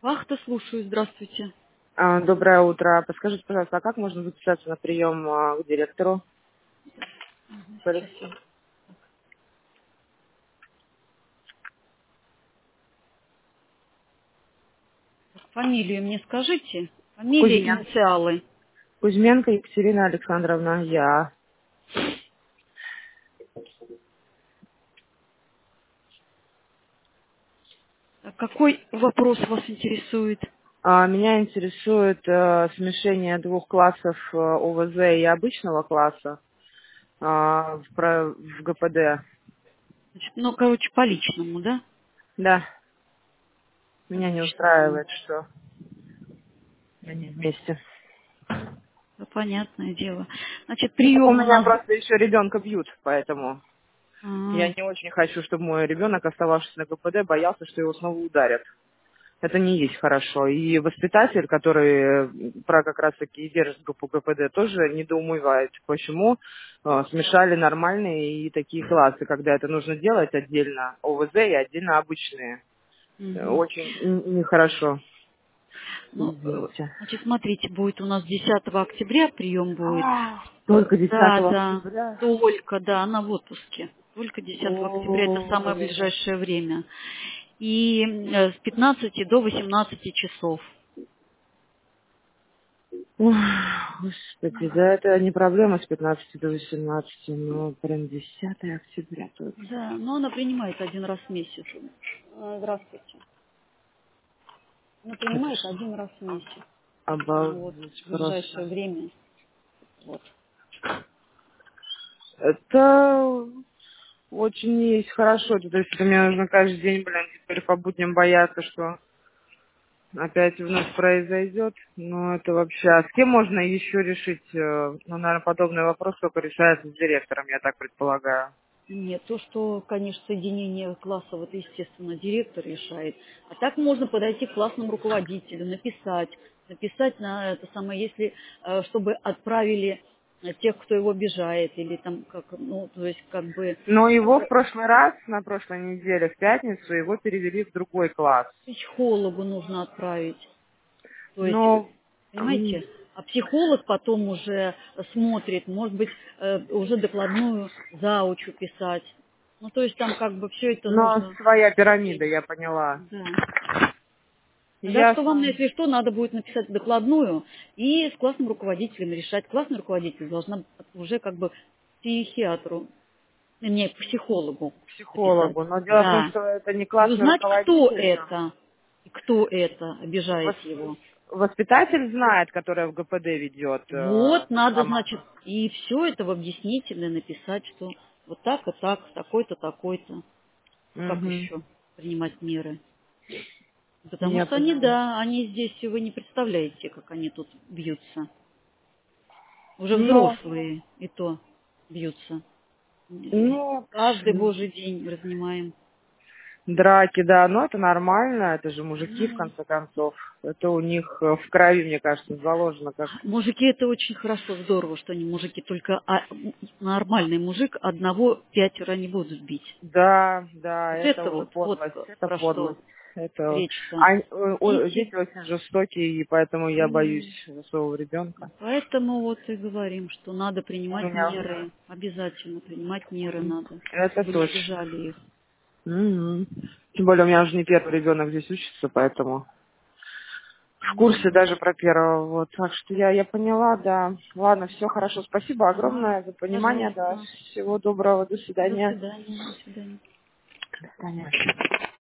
Вахта, слушаю, здравствуйте. Доброе утро. Подскажите, пожалуйста, а как можно записаться на прием к директору? Сейчас я... Фамилию мне скажите. Фамилия, Кузьмен. инициалы. Кузьменко Екатерина Александровна, я. Какой вопрос вас интересует? Меня интересует смешение двух классов ОВЗ и обычного класса в ГПД. Значит, ну, короче, по личному, да? Да, По меня не личному. устраивает, что они вместе. Да, понятное дело. Значит, Ну, у прием у меня нас... просто еще ребенка бьют, поэтому я А, не очень хочу, чтобы мой ребенок, остававшись на ГПД, боялся, что его снова ударят. Это не есть хорошо. И воспитатель, который про как раз таки держит по ГПД, тоже недоумевает, почему смешали нормальные и такие классы, когда это нужно делать отдельно ОВЗ и отдельно обычные. мгм. Очень нехорошо. Ну, Извините. значит, смотрите, будет у нас 10 октября прием будет. Только 10 Да, да, октября. только, да, она в отпуске. Только 10 октября, это самое О, ближайшее время. И с 15 до 18 часов. ой, Господи, да это не проблема с 15 до 18, но прям 10 октября тут. Да, но она принимает один раз в месяц. Здравствуйте. Она Это принимает что? один раз в месяц. Вот, Обалдеть в ближайшее просто. время. Вот. Это очень есть хорошо. То есть это мне нужно каждый день, блин, теперь по будням бояться, что опять вновь произойдет. Ну, это вообще... А с кем можно еще решить? Ну, наверное, подобный вопрос только решается с директором, я так предполагаю. Нет, то, что, конечно, соединение классов, это, естественно, директор решает. А так можно подойти к классному руководителю, написать на это самое, если, чтобы отправили тех, кто его обижает, или там, как, ну, то есть, как бы, Но его в прошлый раз, на прошлой неделе, в пятницу, его перевели в другой класс. психологу нужно отправить. То есть, Но понимаете, а психолог потом уже смотрит, может быть, уже докладную заучу писать. Ну, то есть там как бы все это но нужно своя смотреть. пирамида, я поняла. Да. Так что вам, Ясно. если что, надо будет написать докладную и с классным руководителем решать. Классный руководитель должна уже как бы психиатру, не психологу написать. Психологу. Но дело в том, Да. что это не И классный узнать, кто руководитель же. это, и кто это обижает его. Воспитатель знает, которая в ГПД ведет. Вот, надо, Сама. значит, и все это в объяснительное написать, что вот так и так, такой-то, такой-то. Как Мгм. еще принимать меры? Потому Я что они, поняла. да, они здесь, вы не представляете, как они тут бьются. Уже Ну, взрослые и то бьются. ну, Каждый божий день разнимаем. драки, да, но это нормально, это же мужики, в Ну, конце концов. Это у них в крови, мне кажется, заложено как... мужики это очень хорошо, здорово, что они мужики, только нормальный мужик одного пятеро не будут бить. Да, да, Вот это это уже вот подлость, это про что подлость. Это... речь-то. Дети Дети. очень жестокие, и поэтому я боюсь М. за своего ребенка. Поэтому вот и говорим, что надо У принимать меня меры. Обязательно принимать меры надо, это чтобы не точно. обижали их. Мгм. Тем более у меня уже не первый ребенок здесь учится, поэтому в Ну курсе вот. даже про первого. Вот. Так что я поняла, да. Ладно, все хорошо. Спасибо Ага. огромное за понимание, да. Пожалуйста. Всего доброго. До До свидания. свидания. До свидания. До свидания.